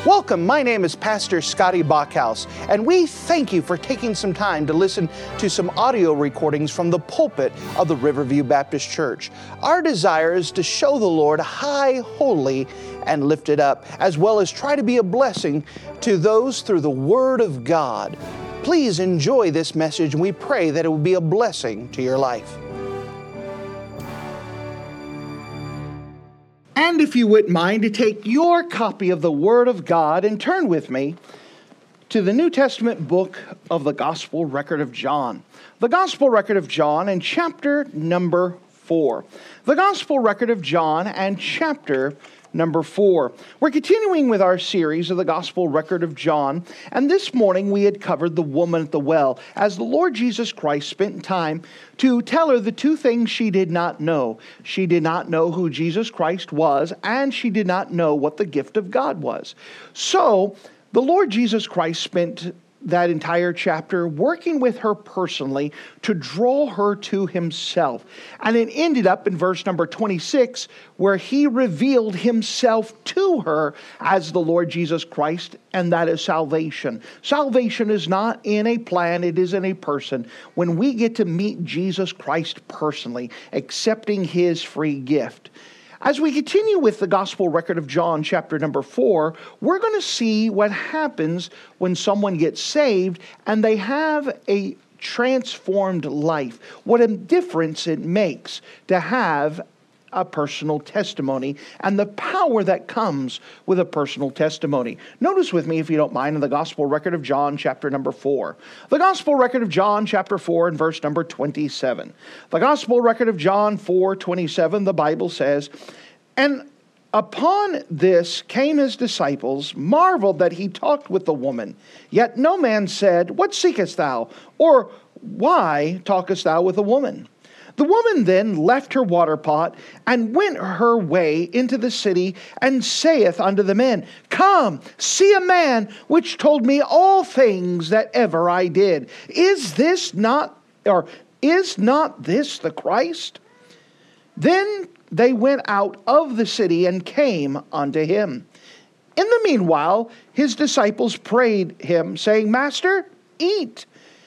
Welcome, my name is Pastor Scotty Bachhaus, and we thank you for taking some time to listen to some audio recordings from the pulpit of the Riverview Baptist Church. Our desire is to show the Lord high, holy, and lifted up, as well as try to be a blessing to those through the Word of God. Please enjoy this message, and we pray that it will be a blessing to your life. And if you wouldn't mind to take your copy of the Word of God and turn with me to the New Testament book of the Gospel Record of John. The Gospel Record of John and chapter number 4. The Gospel Record of John and chapter number 4. We're continuing with our series of the Gospel Record of John, and this morning we had covered the woman at the well, as the Lord Jesus Christ spent time to tell her the two things she did not know. She did not know who Jesus Christ was, and she did not know what the gift of God was. So, the Lord Jesus Christ spent that entire chapter working with her personally to draw her to himself. And it ended up in verse number 26, where he revealed himself to her as the Lord Jesus Christ, and that is salvation. Salvation is not in a plan, it is in a person. When we get to meet Jesus Christ personally, accepting his free gift. As we continue with the Gospel Record of John, chapter number 4, we're going to see what happens when someone gets saved and they have a transformed life. What a difference it makes to have a personal testimony and the power that comes with a personal testimony. Notice with me, if you don't mind, in the Gospel Record of John, chapter number 4. The Gospel Record of John, chapter 4, and verse number 27. The Gospel Record of John 4:27, the Bible says, "And upon this came his disciples, marveled that he talked with the woman. Yet no man said, What seekest thou? Or why talkest thou with a woman? The woman then left her water pot, and went her way into the city, and saith unto the men, Come, see a man which told me all things that ever I did. Is not this the Christ? Then they went out of the city and came unto him. In the meanwhile, his disciples prayed him, saying, Master, eat.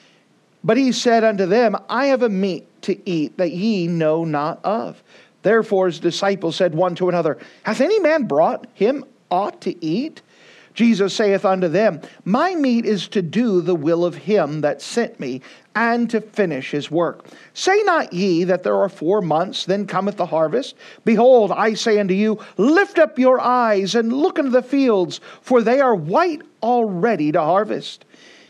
But he said unto them, I have a meat to eat that ye know not of. Therefore his disciples said one to another, Hath any man brought him aught to eat? Jesus saith unto them, My meat is to do the will of him that sent me, and to finish his work. Say not ye that there are 4 months, then cometh the harvest? Behold, I say unto you, lift up your eyes, and look into the fields, for they are white already to harvest.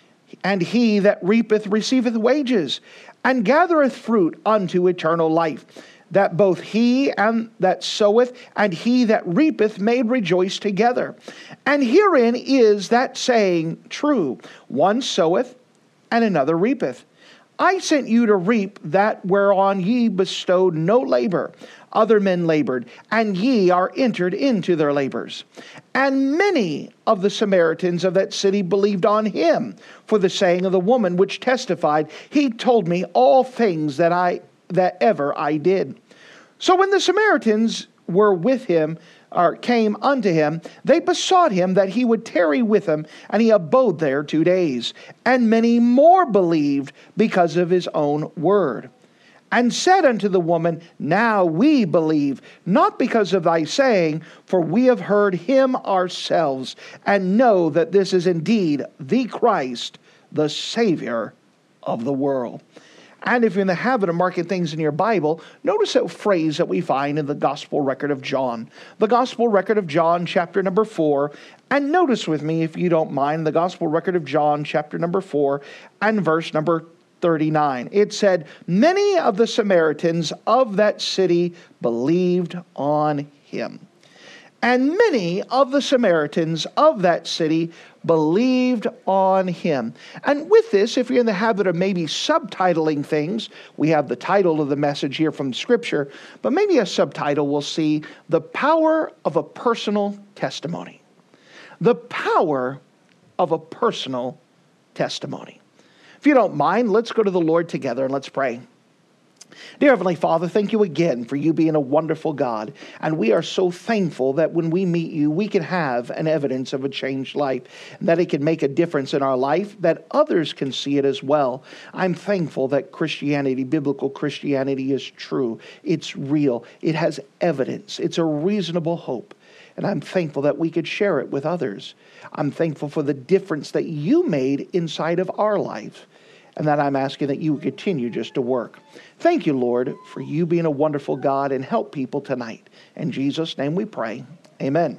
And he that reapeth receiveth wages, and gathereth fruit unto eternal life, that both he and that soweth and he that reapeth may rejoice together. And herein is that saying true, one soweth and another reapeth. I sent you to reap that whereon ye bestowed no labor. Other men labored, and ye are entered into their labors. And many of the Samaritans of that city believed on him, for the saying of the woman which testified, He told me all things that ever I did. So when the Samaritans were with him, or came unto him, they besought him that he would tarry with them, and he abode there 2 days. And many more believed because of his own word. And said unto the woman, Now we believe, not because of thy saying, for we have heard him ourselves, and know that this is indeed the Christ, the Savior of the world. And if you're in the habit of marking things in your Bible, notice that phrase that we find in the Gospel Record of John. The Gospel Record of John, chapter number 4. And notice with me, if you don't mind, the Gospel Record of John, chapter number 4, and verse number 39. It said, Many of the Samaritans of that city believed on him. And many of the Samaritans of that city believed on him. And with this, if you're in the habit of maybe subtitling things, we have the title of the message here from Scripture, but maybe a subtitle will see the power of a personal testimony. The power of a personal testimony. If you don't mind, let's go to the Lord together and let's pray. Dear Heavenly Father, thank you again for you being a wonderful God. And we are so thankful that when we meet you, we can have an evidence of a changed life, and that it can make a difference in our life, that others can see it as well. I'm thankful that Christianity, biblical Christianity, is true. It's real. It has evidence. It's a reasonable hope. And I'm thankful that we could share it with others. I'm thankful for the difference that you made inside of our life, and that I'm asking that you would continue just to work. Thank you, Lord, for you being a wonderful God, and help people tonight. In Jesus' name we pray. Amen.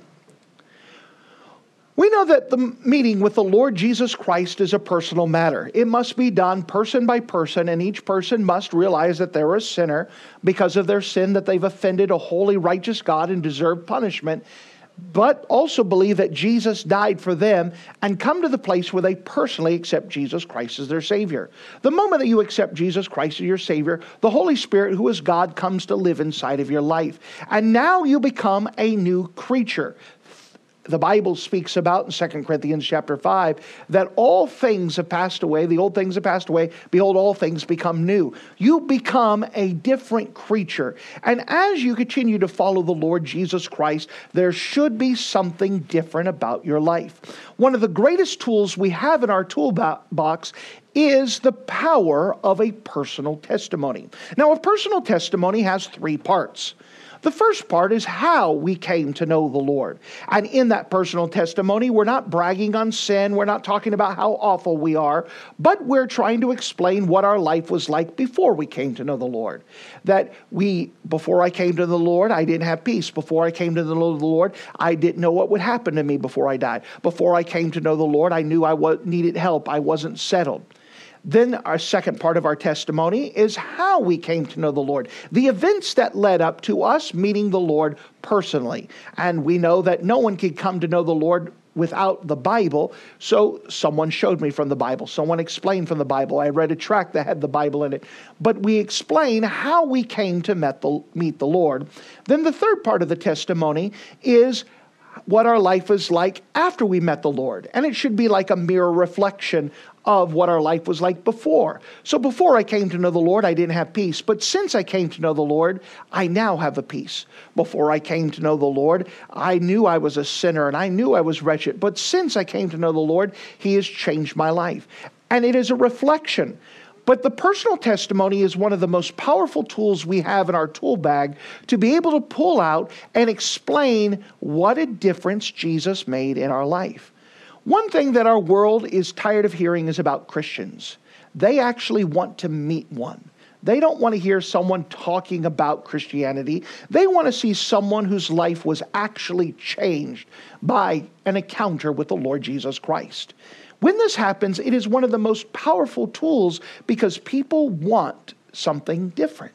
We know that the meeting with the Lord Jesus Christ is a personal matter. It must be done person by person, and each person must realize that they're a sinner because of their sin, that they've offended a holy, righteous God and deserve punishment, but also believe that Jesus died for them and come to the place where they personally accept Jesus Christ as their Savior. The moment that you accept Jesus Christ as your Savior, the Holy Spirit, who is God, comes to live inside of your life. And now you become a new creature. The Bible speaks about in 2 Corinthians chapter 5 that all things have passed away, the old things have passed away, behold, all things become new. You become a different creature. And as you continue to follow the Lord Jesus Christ, there should be something different about your life. One of the greatest tools we have in our toolbox is the power of a personal testimony. Now, a personal testimony has three parts. The first part is how we came to know the Lord. And in that personal testimony, we're not bragging on sin. We're not talking about how awful we are, but we're trying to explain what our life was like before we came to know the Lord. That before I came to the Lord, I didn't have peace. Before I came to the Lord, I didn't know what would happen to me before I died. Before I came to know the Lord, I knew I needed help. I wasn't settled. Then our second part of our testimony is how we came to know the Lord. The events that led up to us meeting the Lord personally. And we know that no one can come to know the Lord without the Bible. So someone showed me from the Bible. Someone explained from the Bible. I read a tract that had the Bible in it. But we explain how we came to meet the Lord. Then the third part of the testimony is what our life is like after we met the Lord. And it should be like a mirror reflection of what our life was like before. So before I came to know the Lord, I didn't have peace. But since I came to know the Lord, I now have a peace. Before I came to know the Lord, I knew I was a sinner and I knew I was wretched. But since I came to know the Lord, He has changed my life. And it is a reflection. But the personal testimony is one of the most powerful tools we have in our tool bag to be able to pull out and explain what a difference Jesus made in our life. One thing that our world is tired of hearing is about Christians. They actually want to meet one. They don't want to hear someone talking about Christianity. They want to see someone whose life was actually changed by an encounter with the Lord Jesus Christ. When this happens, it is one of the most powerful tools because people want something different.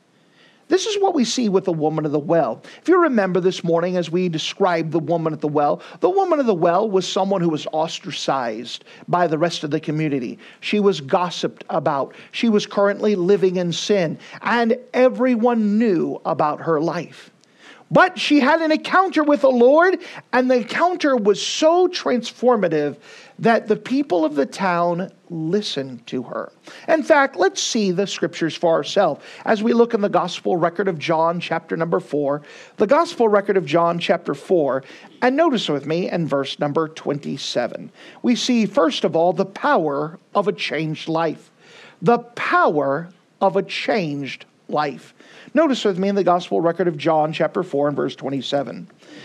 This is what we see with the woman of the well. If you remember this morning as we described the woman at the well of the well was someone who was ostracized by the rest of the community. She was gossiped about. She was currently living in sin, and everyone knew about her life. But she had an encounter with the Lord, and the encounter was so transformative that the people of the town listened to her. In fact, let's see the scriptures for ourselves as we look in the gospel record of John chapter number 4. The gospel record of John chapter 4, and notice with me in verse number 27. We see, first of all, the power of a changed life. The power of a changed life. Notice with me in the gospel record of John chapter 4 and verse 27.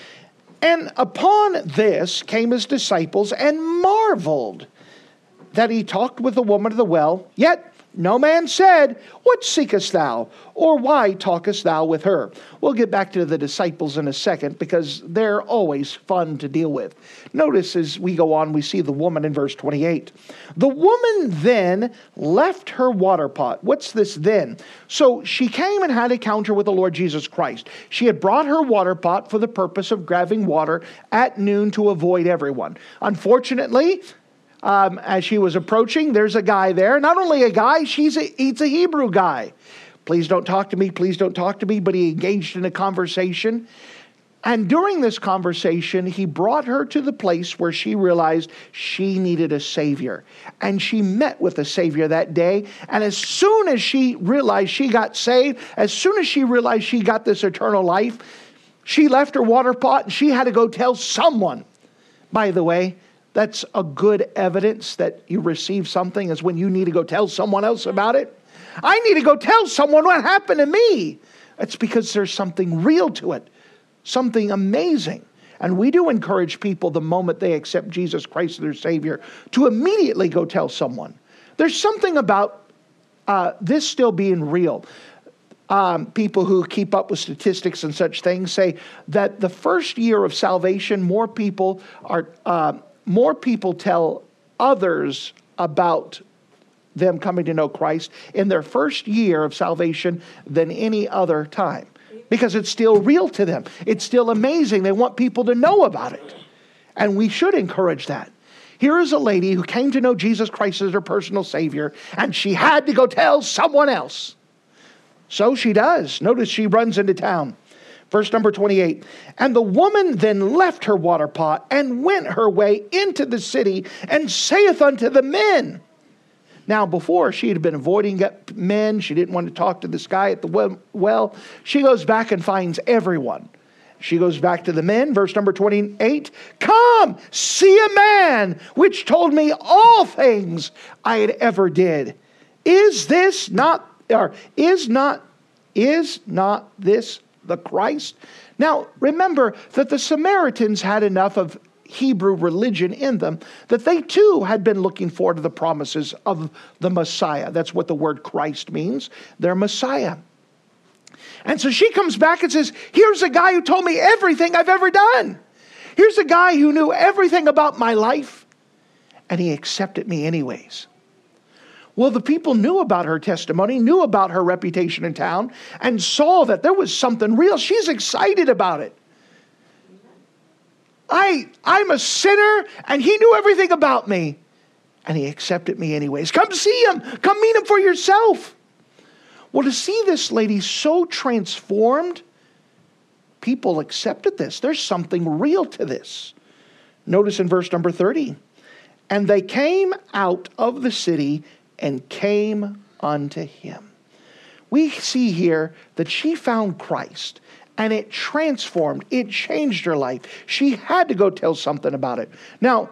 And upon this came his disciples and marveled that he talked with the woman of the well, yet no man said, "What seekest thou?" or "Why talkest thou with her?" We'll get back to the disciples in a second because they're always fun to deal with. Notice as we go on, we see the woman in verse 28. The woman then left her water pot. What's this then? So she came and had an encounter with the Lord Jesus Christ. She had brought her water pot for the purpose of grabbing water at noon to avoid everyone. Unfortunately, as she was approaching, there's a guy there. Not only a guy, he's a Hebrew guy. Please don't talk to me, please don't talk to me. But he engaged in a conversation. And during this conversation, he brought her to the place where she realized she needed a Savior. And she met with the Savior that day. And as soon as she realized she got saved, as soon as she realized she got this eternal life, she left her water pot and she had to go tell someone. By the way, that's a good evidence that you receive something, is when you need to go tell someone else about it. I need to go tell someone what happened to me. That's because there's something real to it. Something amazing. And we do encourage people the moment they accept Jesus Christ as their Savior to immediately go tell someone. There's something about this still being real. People who keep up with statistics and such things say that the first year of salvation, more people tell others about them coming to know Christ in their first year of salvation than any other time. Because it's still real to them. It's still amazing. They want people to know about it. And we should encourage that. Here is a lady who came to know Jesus Christ as her personal Savior, and she had to go tell someone else. So she does. Notice she runs into town. Verse number 28. And the woman then left her water pot and went her way into the city and saith unto the men. Now, before, she had been avoiding men. She didn't want to talk to this guy at the well. She goes back and finds everyone. She goes back to the men. Verse number 28. Come, see a man which told me all things I had ever did. Is not this the Christ? Now, remember that the Samaritans had enough of Hebrew religion in them that they too had been looking forward to the promises of the Messiah. That's what the word Christ means. Their Messiah. And so she comes back and says, here's a guy who told me everything I've ever done. Here's a guy who knew everything about my life, and he accepted me anyways. Well, the people knew about her testimony, knew about her reputation in town, and saw that there was something real. She's excited about it. I'm a sinner, and he knew everything about me, and he accepted me anyways. Come see him. Come meet him for yourself. Well, to see this lady so transformed, people accepted this. There's something real to this. Notice in verse number 30. And they came out of the city and came unto him. We see here that she found Christ. And it transformed, it changed her life. She had to go tell something about it. Now,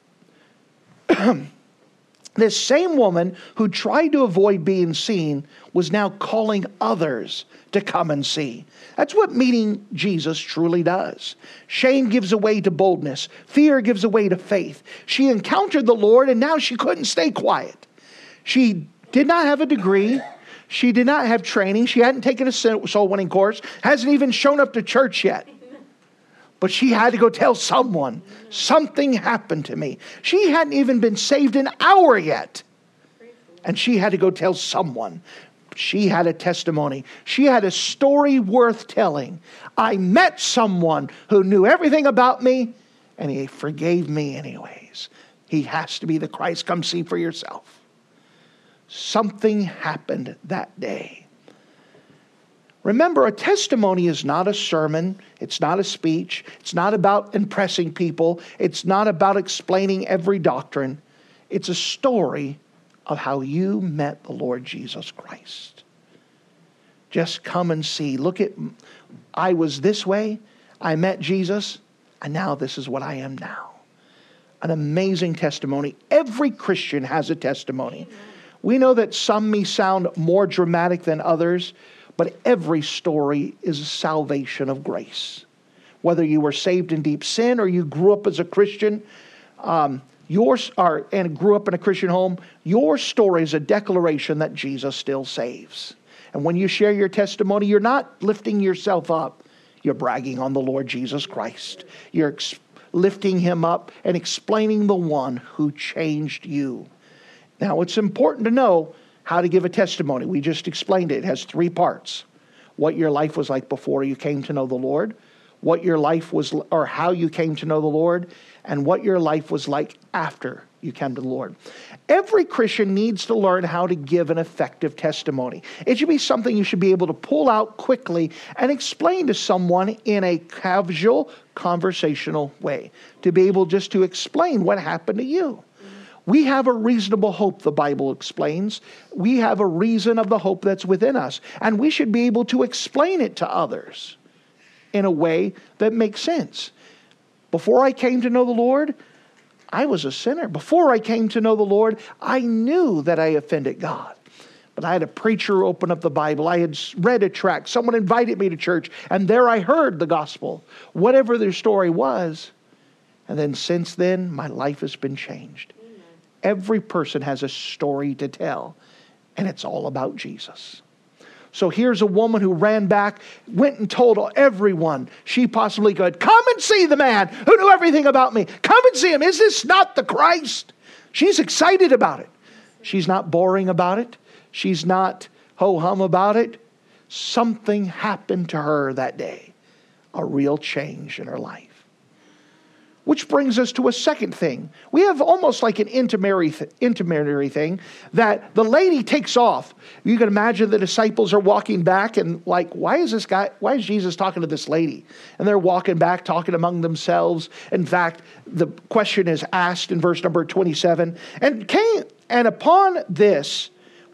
this same woman who tried to avoid being seen was now calling others to come and see. That's what meeting Jesus truly does. Shame gives way to boldness. Fear gives way to faith. She encountered the Lord, and now she couldn't stay quiet. She did not have a degree. She did not have training. She hadn't taken a soul winning course. Hasn't even shown up to church yet. But she had to go tell someone. Something happened to me. She hadn't even been saved an hour yet. And she had to go tell someone. She had a testimony. She had a story worth telling. I met someone who knew everything about me, and he forgave me anyways. He has to be the Christ. Come see for yourself. Something happened that day. Remember, a testimony is not a sermon. It's not a speech. It's not about impressing people. It's not about explaining every doctrine. It's a story of how you met the Lord Jesus Christ. Just come and see. Look at, I was this way. I met Jesus. And now this is what I am now. An amazing testimony. Every Christian has a testimony. We know that some may sound more dramatic than others, but every story is a salvation of grace. Whether you were saved in deep sin or you grew up as a Christian, and grew up in a Christian home, your story is a declaration that Jesus still saves. And when you share your testimony, you're not lifting yourself up. You're bragging on the Lord Jesus Christ. You're lifting him up and explaining the one who changed you. Now, it's important to know how to give a testimony. We just explained it. It has 3 parts. What your life was like before you came to know the Lord, what your life was, or how you came to know the Lord, and what your life was like after you came to the Lord. Every Christian needs to learn how to give an effective testimony. It should be something you should be able to pull out quickly and explain to someone in a casual, conversational way. To be able just to explain what happened to you. We have a reasonable hope, the Bible explains. We have a reason of the hope that's within us. And we should be able to explain it to others in a way that makes sense. Before I came to know the Lord, I was a sinner. Before I came to know the Lord, I knew that I offended God. But I had a preacher open up the Bible. I had read a tract. Someone invited me to church, and there I heard the gospel, whatever their story was. And then since then, my life has been changed. Amen. Every person has a story to tell, and it's all about Jesus. So here's a woman who ran back, went and told everyone she possibly could, come and see the man who knew everything about me. Come and see him. Is this not the Christ? She's excited about it. She's not boring about it. She's not ho-hum about it. Something happened to her that day. A real change in her life. Which brings us to a second thing. We have almost like an intermarry thing that the lady takes off. You can imagine the disciples are walking back and like, why is Jesus talking to this lady? And they're walking back, talking among themselves. In fact, the question is asked in verse number 27. And upon this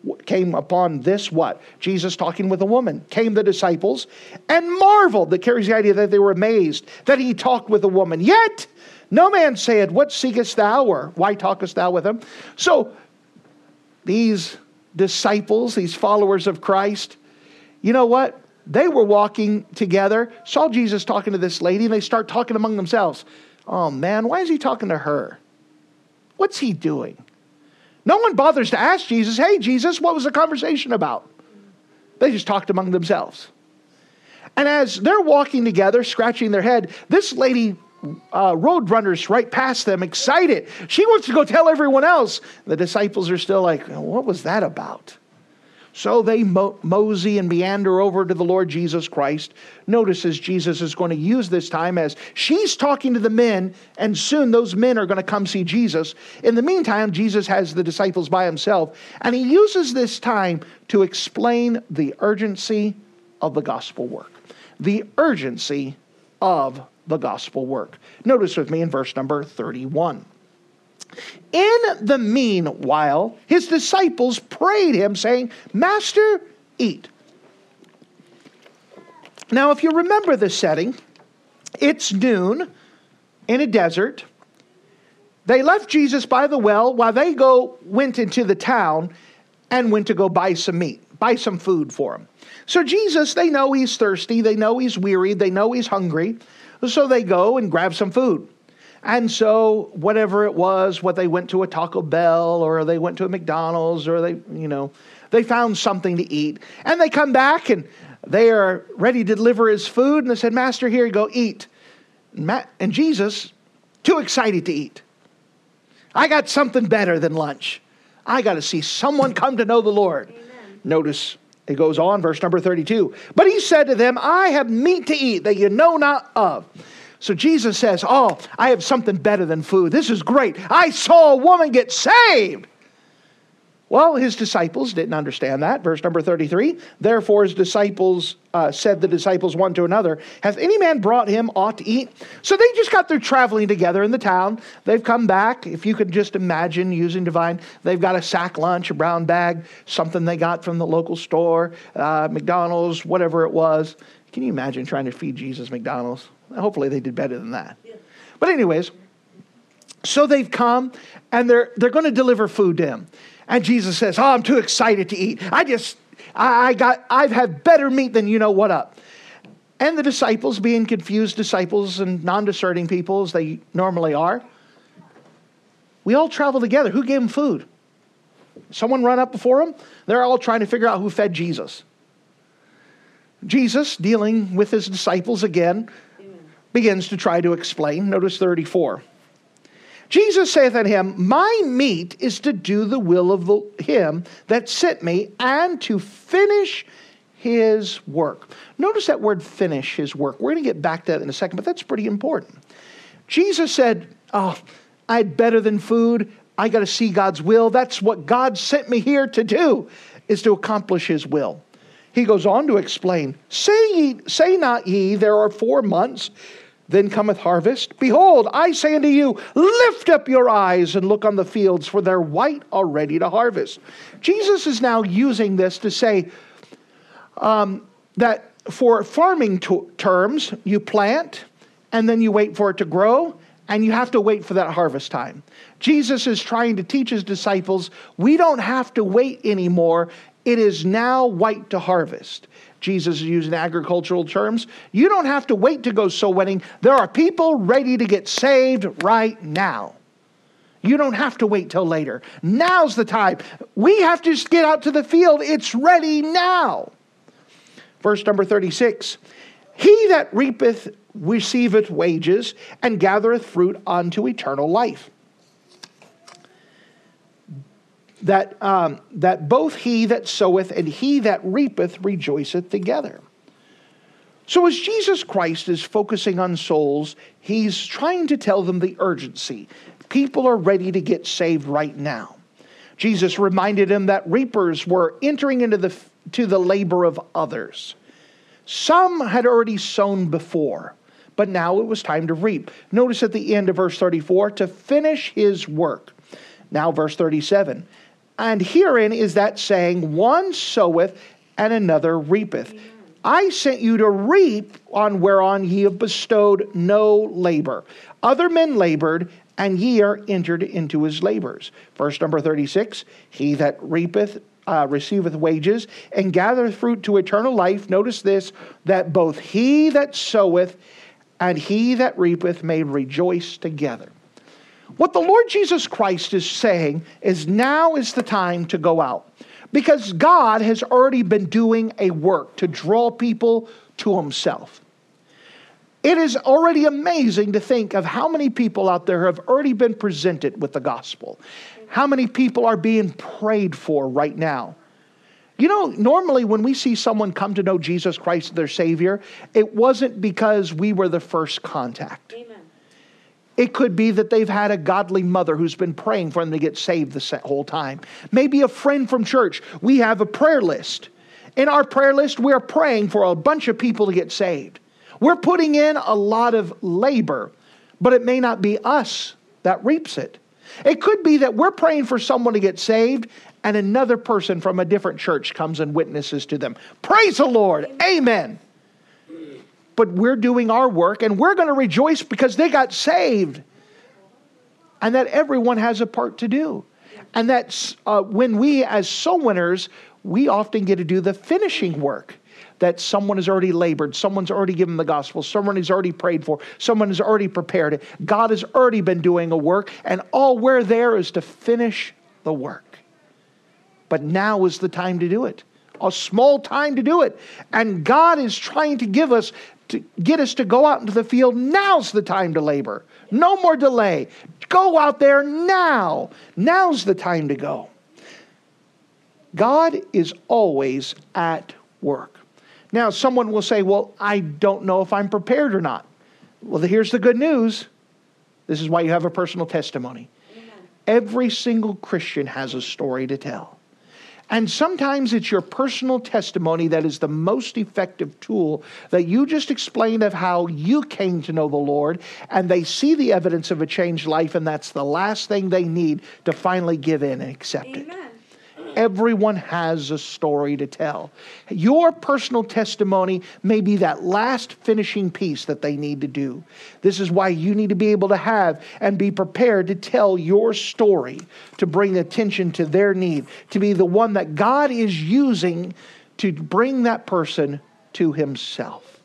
what? Jesus talking with a woman. Came the disciples and marveled. That carries the idea that they were amazed that he talked with a woman. Yet no man said, what seekest thou? Or why talkest thou with him? So these disciples, these followers of Christ, you know what? They were walking together, saw Jesus talking to this lady, and they start talking among themselves. Oh man, why is he talking to her? What's he doing? No one bothers to ask Jesus, hey Jesus, what was the conversation about? They just talked among themselves. And as they're walking together, scratching their head, this lady road runners right past them, excited. She wants to go tell everyone else. The disciples are still like, what was that about? So they mosey and meander over to the Lord Jesus Christ. Notice as Jesus is going to use this time as she's talking to the men, and soon those men are going to come see Jesus. In the meantime, Jesus has the disciples by himself, and he uses this time to explain the urgency of the gospel work. The urgency of the gospel work. Notice with me in verse number 31. In the meanwhile, his disciples prayed him, saying, Master, eat. Now, if you remember the setting, it's noon in a desert. They left Jesus by the well while they went into the town and went to go buy some meat, buy some food for him. So Jesus, they know he's thirsty, they know he's weary, they know he's hungry. So they go and grab some food. And so whatever it was, what they went to a Taco Bell or they went to a McDonald's or they found something to eat. And they come back and they are ready to deliver his food. And they said, Master, here you go, eat. And Jesus, too excited to eat. I got something better than lunch. I got to see someone come to know the Lord. Amen. Notice it goes on, verse number 32. But he said to them, I have meat to eat that you know not of. So Jesus says, I have something better than food. This is great. I saw a woman get saved. Well, his disciples didn't understand that. Verse number 33. Therefore his disciples said the disciples one to another, hath any man brought him aught to eat? So they just got through traveling together in the town. They've come back. If you could just imagine using divine, they've got a sack lunch, a brown bag, something they got from the local store, McDonald's, whatever it was. Can you imagine trying to feed Jesus McDonald's? Hopefully they did better than that. Yeah. But anyways, so they've come and they're going to deliver food to him. And Jesus says, I'm too excited to eat. I've had better meat than you know what up. And the disciples, being confused disciples and non-discerning people as they normally are, we all travel together. Who gave them food? Someone run up before them? They're all trying to figure out who fed Jesus. Jesus, dealing with his disciples again, begins to try to explain. Notice 34. Jesus saith unto him, my meat is to do the will of him that sent me, and to finish his work. Notice that word finish his work. We're going to get back to that in a second, but that's pretty important. Jesus said, I had better than food. I got to see God's will. That's what God sent me here to do, is to accomplish his will. He goes on to explain, say not ye, there are 4 months, then cometh harvest. Behold, I say unto you, lift up your eyes and look on the fields, for they're white already to harvest. Jesus is now using this to say that for farming terms, you plant, and then you wait for it to grow, and you have to wait for that harvest time. Jesus is trying to teach his disciples, we don't have to wait anymore. It is now white to harvest. Jesus is using agricultural terms. You don't have to wait to go soul winning. There are people ready to get saved right now. You don't have to wait till later. Now's the time. We have to just get out to the field. It's ready now. Verse number 36. He that reapeth receiveth wages, and gathereth fruit unto eternal life. That both he that soweth and he that reapeth rejoiceth together. So as Jesus Christ is focusing on souls, he's trying to tell them the urgency. People are ready to get saved right now. Jesus reminded them that reapers were entering into the labor of others. Some had already sown before, but now it was time to reap. Notice at the end of verse 34, to finish his work. Now verse 37. And herein is that saying, one soweth and another reapeth. Amen. I sent you to reap on whereon ye have bestowed no labor. Other men labored, and ye are entered into his labors. Verse number 36, he that reapeth receiveth wages, and gathereth fruit to eternal life. Notice this, that both he that soweth and he that reapeth may rejoice together. What the Lord Jesus Christ is saying is now is the time to go out. Because God has already been doing a work to draw people to himself. It is already amazing to think of how many people out there have already been presented with the gospel. How many people are being prayed for right now. You know, normally when we see someone come to know Jesus Christ as their Savior, it wasn't because we were the first contact. Amen. It could be that they've had a godly mother who's been praying for them to get saved the whole time. Maybe a friend from church. We have a prayer list. In our prayer list, we're praying for a bunch of people to get saved. We're putting in a lot of labor, but it may not be us that reaps it. It could be that we're praying for someone to get saved, and another person from a different church comes and witnesses to them. Praise the Lord. Amen. But we're doing our work, and we're going to rejoice because they got saved. And that everyone has a part to do. And that's when we as soul winners, we often get to do the finishing work. That someone has already labored, someone's already given the gospel, someone has already prayed for, someone has already prepared it. God has already been doing a work, and all we're there is to finish the work. But now is the time to do it. A small time to do it. And God is trying to get us to go out into the field. Now's the time to labor. No more delay. Go out there now. Now's the time to go. God is always at work. Now, someone will say, well, I don't know if I'm prepared or not. Well, here's the good news. This is why you have a personal testimony. Amen. Every single Christian has a story to tell. And sometimes it's your personal testimony that is the most effective tool that you just explained of how you came to know the Lord, and they see the evidence of a changed life, and that's the last thing they need to finally give in and accept Amen. It. Everyone has a story to tell. Your personal testimony may be that last finishing piece that they need to do. This is why you need to be able to have and be prepared to tell your story, to bring attention to their need, to be the one that God is using to bring that person to himself.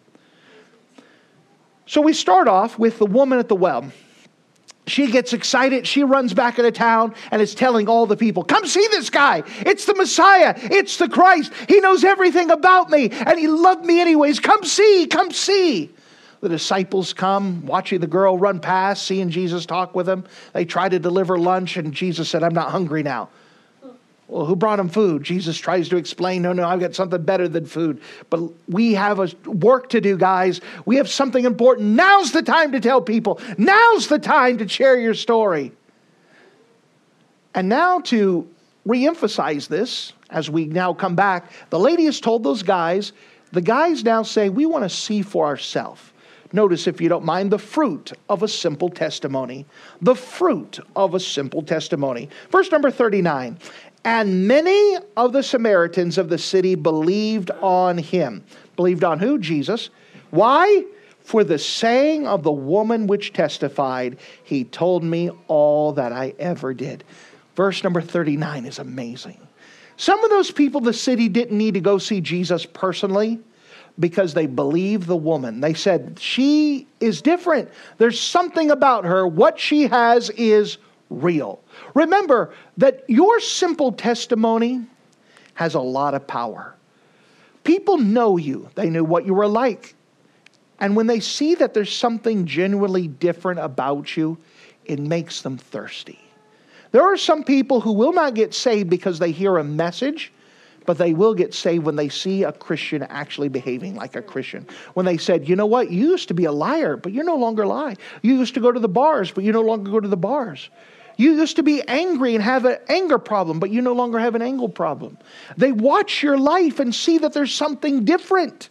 So we start off with the woman at the well. She gets excited. She runs back into town and is telling all the people, come see this guy. It's the Messiah. It's the Christ. He knows everything about me and he loved me anyways. Come see, come see. The disciples come, watching the girl run past, seeing Jesus talk with them. They try to deliver lunch and Jesus said, I'm not hungry now. Well, who brought him food? Jesus tries to explain, no, I've got something better than food. But we have a work to do, guys. We have something important. Now's the time to tell people. Now's the time to share your story. And now to reemphasize this, as we now come back, the lady has told those guys. The guys now say, we want to see for ourselves. Notice, if you don't mind, the fruit of a simple testimony. The fruit of a simple testimony. Verse number 39. And many of the Samaritans of the city believed on him. Believed on who? Jesus. Why? For the saying of the woman which testified, he told me all that I ever did. Verse number 39 is amazing. Some of those people in the city didn't need to go see Jesus personally, because they believed the woman. They said, she is different. There's something about her. What she has is real. Remember that your simple testimony has a lot of power. People know you. They knew what you were like. And when they see that there's something genuinely different about you, it makes them thirsty. There are some people who will not get saved because they hear a message, but they will get saved when they see a Christian actually behaving like a Christian. When they said, you know what, you used to be a liar, but you're no longer lie. You used to go to the bars, but you no longer go to the bars. You used to be angry and have an anger problem, but you no longer have an anger problem. They watch your life and see that there's something different,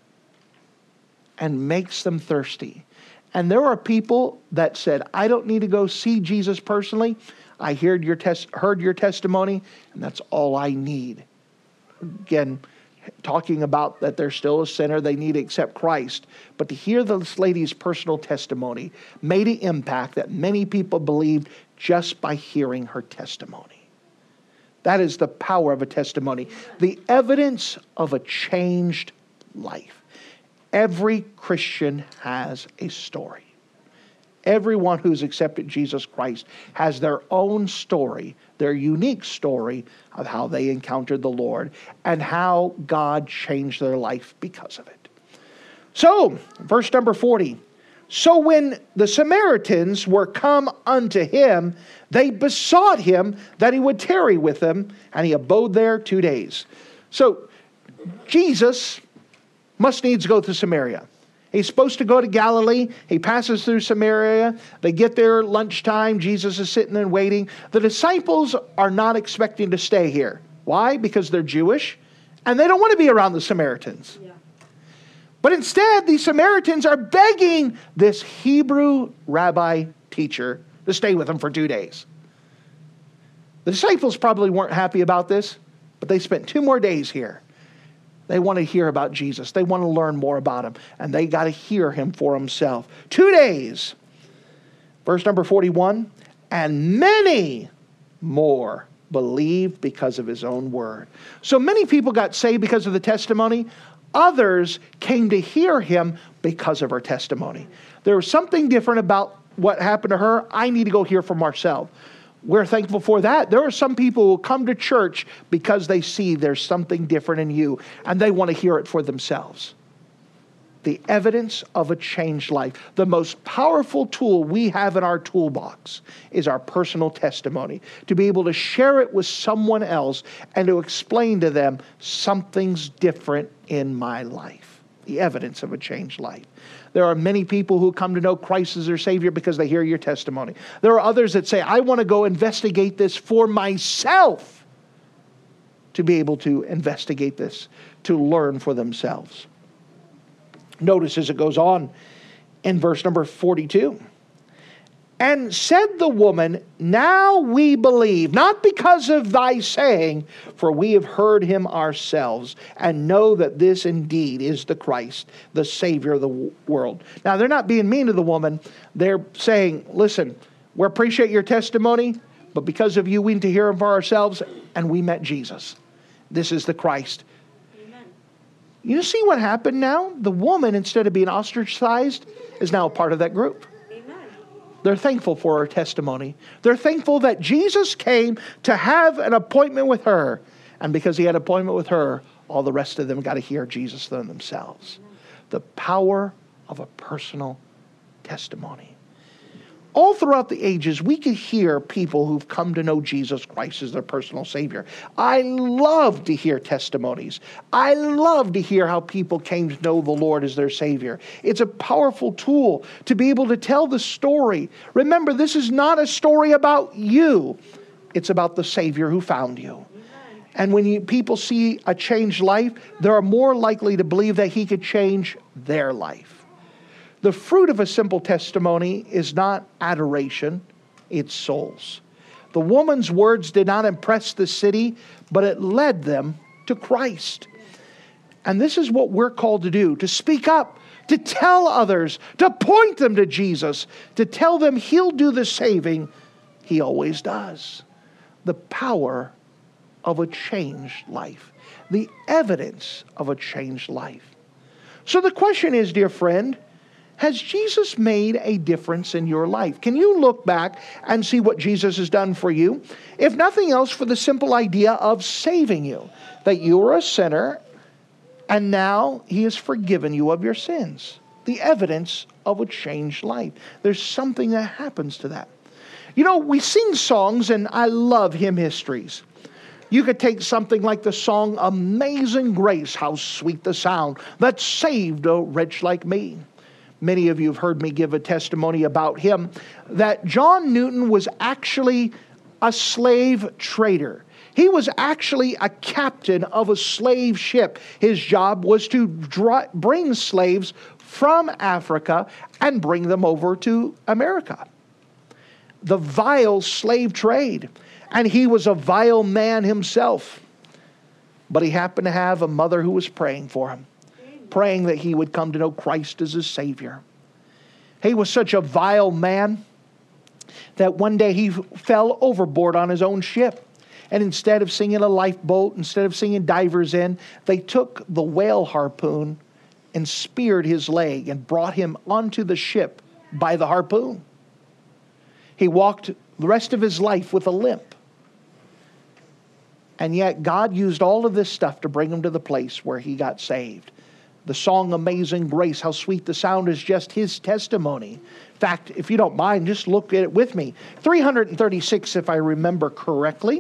and makes them thirsty. And there are people that said, I don't need to go see Jesus personally. I heard your testimony, and that's all I need. Again, talking about that they're still a sinner, they need to accept Christ. But to hear this lady's personal testimony made an impact that many people believed just by hearing her testimony. That is the power of a testimony. The evidence of a changed life. Every Christian has a story. Everyone who's accepted Jesus Christ has their own story, their unique story of how they encountered the Lord and how God changed their life because of it. So, verse number 40. So when the Samaritans were come unto him, they besought him that he would tarry with them, and he abode there 2 days. So, Jesus must needs go to Samaria. He's supposed to go to Galilee. He passes through Samaria. They get there lunchtime. Jesus is sitting and waiting. The disciples are not expecting to stay here. Why? Because they're Jewish and they don't want to be around the Samaritans. Yeah. But instead, the Samaritans are begging this Hebrew rabbi teacher to stay with them for 2 days. The disciples probably weren't happy about this, but they spent 2 more days here. They want to hear about Jesus. They want to learn more about him. And they got to hear him for himself. 2 days. Verse number 41. And many more believed because of his own word. So many people got saved because of the testimony. Others came to hear him because of her testimony. There was something different about what happened to her. I need to go hear for myself. We're thankful for that. There are some people who come to church because they see there's something different in you and they want to hear it for themselves. The evidence of a changed life. The most powerful tool we have in our toolbox is our personal testimony. To be able to share it with someone else and to explain to them something's different in my life. The evidence of a changed life. There are many people who come to know Christ as their Savior because they hear your testimony. There are others that say, I want to go investigate this for myself. To be able to investigate this, to learn for themselves. Notice as it goes on in verse number 42. And said the woman, now we believe, not because of thy saying, for we have heard him ourselves, and know that this indeed is the Christ, the Savior of the world. Now, they're not being mean to the woman. They're saying, listen, we appreciate your testimony, but because of you, we need to hear him for ourselves, and we met Jesus. This is the Christ. Amen. You see what happened now? The woman, instead of being ostracized, is now a part of that group. They're thankful for her testimony. They're thankful that Jesus came to have an appointment with her. And because he had an appointment with her, all the rest of them got to hear Jesus themselves. The power of a personal testimony. All throughout the ages, we can hear people who've come to know Jesus Christ as their personal Savior. I love to hear testimonies. I love to hear how people came to know the Lord as their Savior. It's a powerful tool to be able to tell the story. Remember, this is not a story about you. It's about the Savior who found you. And when people see a changed life, they're more likely to believe that He could change their life. The fruit of a simple testimony is not adoration, it's souls. The woman's words did not impress the city, but it led them to Christ. And this is what we're called to do, to speak up, to tell others, to point them to Jesus, to tell them He'll do the saving He always does. The power of a changed life. The evidence of a changed life. So the question is, dear friend, has Jesus made a difference in your life? Can you look back and see what Jesus has done for you? If nothing else, for the simple idea of saving you. That you were a sinner and now He has forgiven you of your sins. The evidence of a changed life. There's something that happens to that. You know, we sing songs, and I love hymn histories. You could take something like the song Amazing Grace, how sweet the sound that saved a wretch like me. Many of you have heard me give a testimony about him, that John Newton was actually a slave trader. He was actually a captain of a slave ship. His job was to bring slaves from Africa and bring them over to America. The vile slave trade. And he was a vile man himself. But he happened to have a mother who was praying for him. Praying that he would come to know Christ as his Savior. He was such a vile man that one day he fell overboard on his own ship. And instead of singing a lifeboat, instead of singing divers in, they took the whale harpoon and speared his leg and brought him onto the ship by the harpoon. He walked the rest of his life with a limp. And yet God used all of this stuff to bring him to the place where he got saved. The song Amazing Grace, how sweet the sound, is just his testimony. In fact, if you don't mind, just look at it with me. 336, if I remember correctly.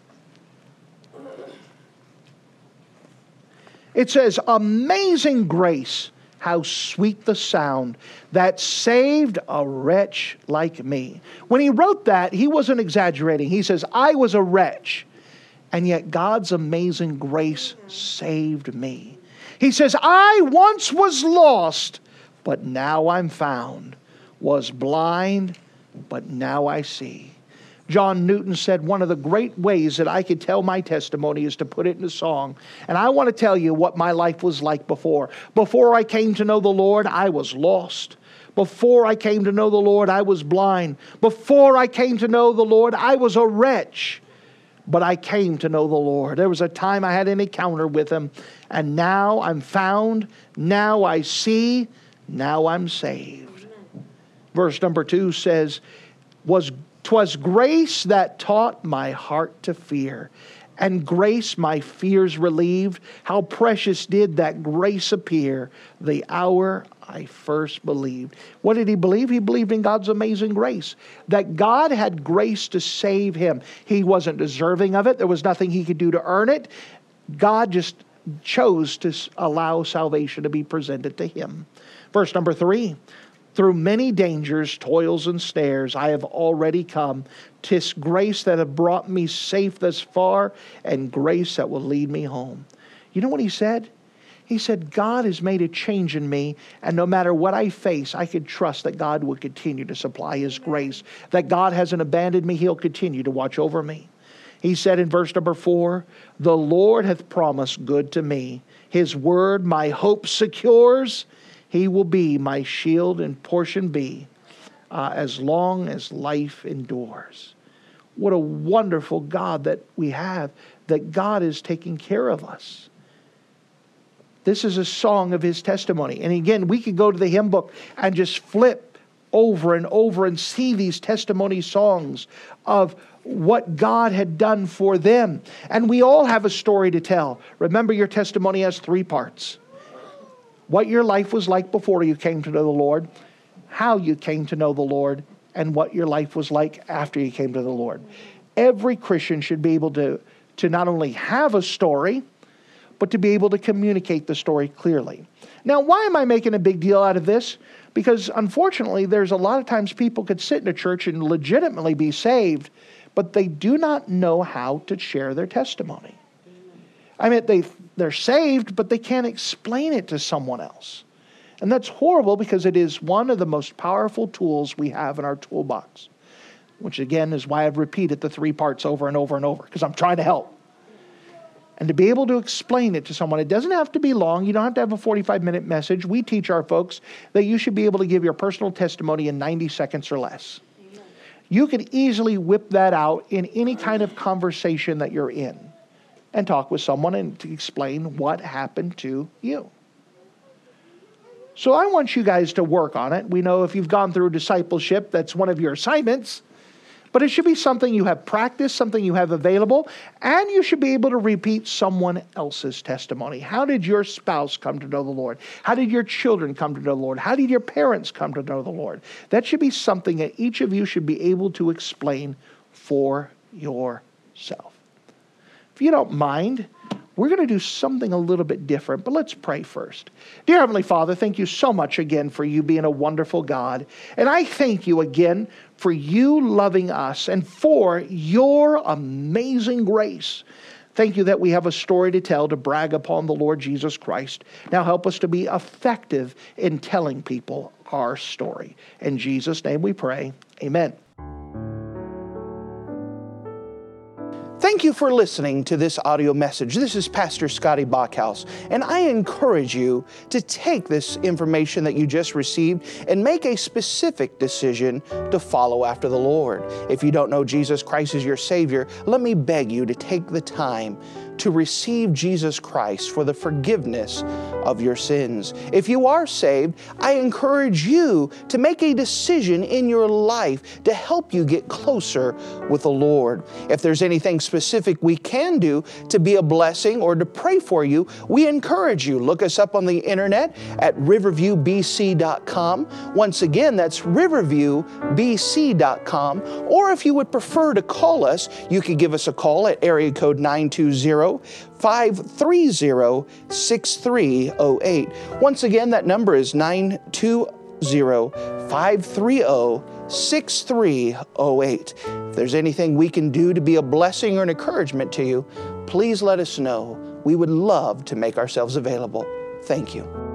It says, Amazing grace, how sweet the sound that saved a wretch like me. When he wrote that, he wasn't exaggerating. He says, I was a wretch, and yet God's amazing grace saved me. He says, I once was lost, but now I'm found. Was blind, but now I see. John Newton said one of the great ways that I could tell my testimony is to put it in a song. And I want to tell you what my life was like before. Before I came to know the Lord, I was lost. Before I came to know the Lord, I was blind. Before I came to know the Lord, I was a wretch. But I came to know the Lord. There was a time I had an encounter with Him. And now I'm found. Now I see. Now I'm saved. Verse number 2 says, 'Twas grace that taught my heart to fear, and grace my fears relieved. How precious did that grace appear the hour I first believed. What did he believe? He believed in God's amazing grace. That God had grace to save him. He wasn't deserving of it. There was nothing he could do to earn it. God just chose to allow salvation to be presented to him. Verse number 3. Through many dangers, toils, and snares, I have already come. 'Tis grace that have brought me safe thus far, and grace that will lead me home. You know what he said? He said, God has made a change in me, and no matter what I face, I can trust that God will continue to supply His grace. That God hasn't abandoned me, He'll continue to watch over me. He said in verse number 4, the Lord hath promised good to me. His word my hope secures. He will be my shield and portion be, as long as life endures. What a wonderful God that we have, that God is taking care of us. This is a song of His testimony. And again, we could go to the hymn book and just flip over and over and see these testimony songs of what God had done for them. And we all have a story to tell. Remember, your testimony has 3 parts. What your life was like before you came to know the Lord, how you came to know the Lord, and what your life was like after you came to the Lord. Every Christian should be able to not only have a story, but to be able to communicate the story clearly. Now, why am I making a big deal out of this? Because unfortunately, there's a lot of times people could sit in a church and legitimately be saved, but they do not know how to share their testimony. I mean, they're saved, but they can't explain it to someone else. And that's horrible because it is one of the most powerful tools we have in our toolbox, which again is why I've repeated the 3 parts over and over and over, because I'm trying to help. And to be able to explain it to someone, it doesn't have to be long. You don't have to have a 45-minute message. We teach our folks that you should be able to give your personal testimony in 90 seconds or less. Amen. You can easily whip that out in any kind of conversation that you're in and talk with someone and to explain what happened to you. So I want you guys to work on it. We know if you've gone through discipleship, that's one of your assignments. But it should be something you have practiced, something you have available, and you should be able to repeat someone else's testimony. How did your spouse come to know the Lord? How did your children come to know the Lord? How did your parents come to know the Lord? That should be something that each of you should be able to explain for yourself. If you don't mind, we're going to do something a little bit different, but let's pray first. Dear Heavenly Father, thank you so much again for you being a wonderful God. And I thank you again for you loving us and for your amazing grace. Thank you that we have a story to tell to brag upon the Lord Jesus Christ. Now help us to be effective in telling people our story. In Jesus' name we pray. Amen. Thank you for listening to this audio message. This is Pastor Scotty Bachhaus, and I encourage you to take this information that you just received and make a specific decision to follow after the Lord. If you don't know Jesus Christ as your Savior, let me beg you to take the time to receive Jesus Christ for the forgiveness of your sins. If you are saved, I encourage you to make a decision in your life to help you get closer with the Lord. If there's anything specific we can do to be a blessing or to pray for you, we encourage you. Look us up on the internet at riverviewbc.com. Once again, that's riverviewbc.com. Or if you would prefer to call us, you could give us a call at area code 920-530-6308. Once again, that number is 920-530-6308. If there's anything we can do to be a blessing or an encouragement to you, please let us know. We would love to make ourselves available. Thank you.